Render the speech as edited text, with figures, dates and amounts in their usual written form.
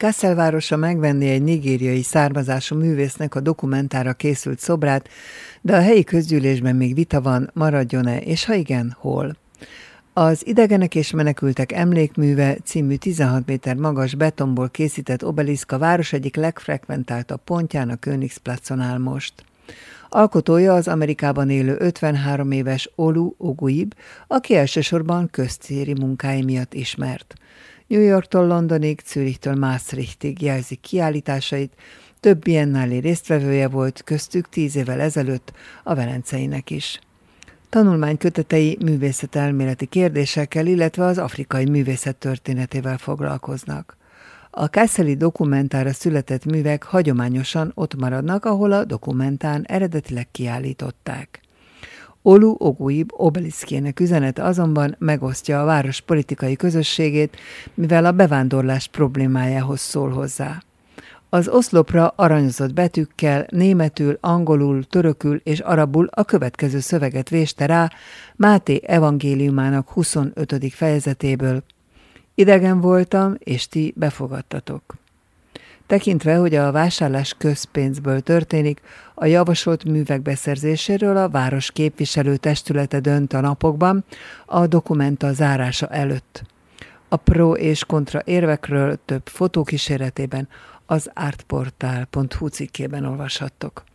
Kassel városa megvenni egy nigériai származású művésznek a dokumentára készült szobrát, de a helyi közgyűlésben még vita van, maradjon-e, és ha igen, hol. Az Idegenek és menekültek emlékműve című 16 méter magas betonból készített obeliszk a város egyik legfrekventáltabb pontján, a Königsplatzon áll most. Alkotója az Amerikában élő 53 éves Olu Oguib, aki elsősorban közcéri munkái miatt ismert. New Yorktól Londonig, Zürichtől Maastrichtig jelzik kiállításait, több biennáli résztvevője volt, köztük 10 évvel ezelőtt a Velenceinek is. Tanulmánykötetei művészetelméleti kérdésekkel, illetve az afrikai művészet történetével foglalkoznak. A kasseli dokumentára született művek hagyományosan ott maradnak, ahol a dokumentán eredetileg kiállították. Olu Oguib obeliszkének üzenete azonban megosztja a város politikai közösségét, mivel a bevándorlás problémájához szól hozzá. Az oszlopra aranyozott betűkkel, németül, angolul, törökül és arabul a következő szöveget véste rá Máté evangéliumának 25. fejezetéből. Idegen voltam, és ti befogadtatok. Tekintve, hogy a vásárlás közpénzből történik, a javasolt művek beszerzéséről a város képviselő testülete dönt a napokban a dokumenta zárása előtt. A pro és kontra érvekről több fotókíséretében az artportál.hu cikkében olvashattok.